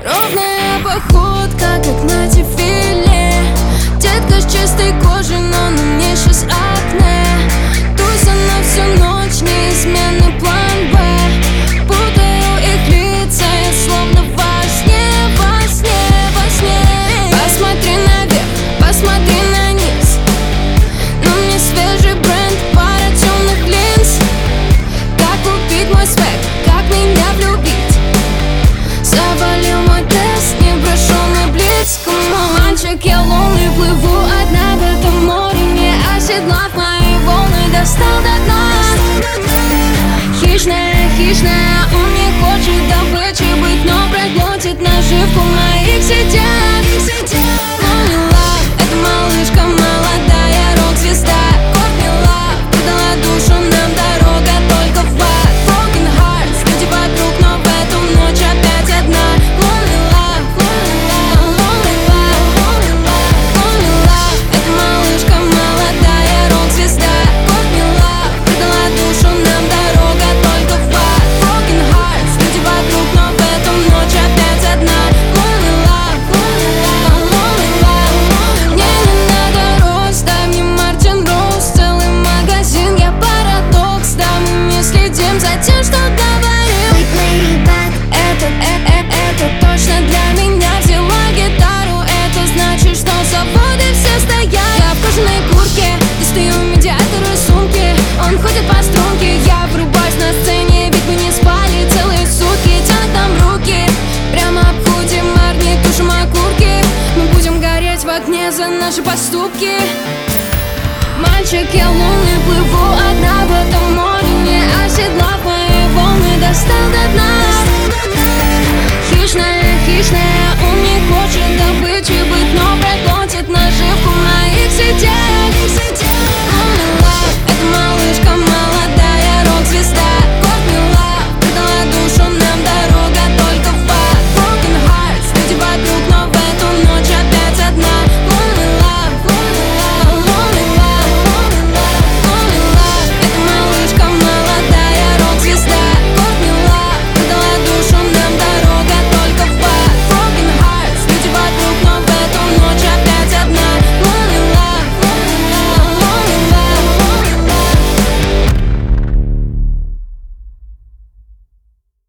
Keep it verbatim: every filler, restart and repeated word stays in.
Ровная походка, как на дефиле. Детка с чистой кожей, но на мне сейчас акне. Туса на всю ночь, неизменный план Б. Путаю их лица, я словно во сне, во сне, во сне. Посмотри наверх, посмотри на низ. На мне свежий бренд, пара темных линз. Как купить мой свек, как меня влюбить? Завалил мой тест, не прошел мой блиц. Мальчик, я лунный, плыву одна в этом море. Не оседлав мои волны, достал до дна. Хищная, хищная, он не хочет добычей быть, но проглотит наживку моих сетях. Lonely Love, это малышка молодая, рок-звезда. Courtney Love, предала душу, нам дорога только в ад. Broken Hearts, люди вокруг, но в эту ночь опять одна. Lonely Love, Lonely Love, Lonely Love, Lonely Love, это малышка молодая, рок-звезда. Courtney Love, предала душу, нам дорога только в ад. Broken Hearts, люди вокруг, но в эту ночь опять одна. Lonely Love, Lonely Love, Lonely Love. Мне не надо рост, дай мне Мартин Роуз, целый магазин, я парадокс. Да, мы не следим за тем, что говорим. Это, это, это, это точно для меня. Взяла гитару, это значит, что заводы все стоят. Я в кожаной куртке, достаю медиатор из сумки. Он ходит по струнке, я врубаюсь на сцене. Ведь мы не спали целые сутки, тянут нам руки. Прямо обходим огни, тушим окурки. Мы будем гореть в огне за наши поступки. Мальчик, я лунный, плыву одна в этом море. Не оседлав мои волны, достал до дна.